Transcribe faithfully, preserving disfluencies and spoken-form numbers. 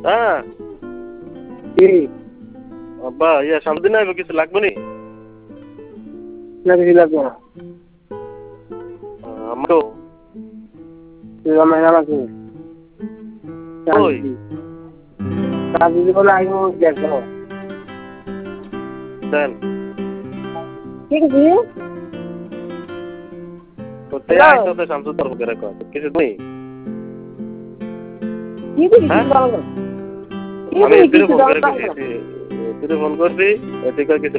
হ্যাঁ কি আব্বা ইয়া সামনে দিন আইব কিছু লাগবে নি না কিছু লাগবে না আমারও তুই আমার নাম আছে ওই কাজ যদি বলে আইব দেখো দেন ঠিক আছে তো তে আইতো তো শামসু তোর করে কর কিছু নেই কি দিবি কি বলো আমি এদিকে ফোন করে দিছি এদিকে ফোন করছি এদিকে কিছু